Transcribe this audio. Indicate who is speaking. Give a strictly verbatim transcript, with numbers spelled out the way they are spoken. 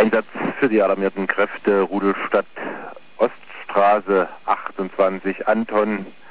Speaker 1: Einsatz für die alarmierten Kräfte Rudolstadt Oststraße achtundzwanzig Anton.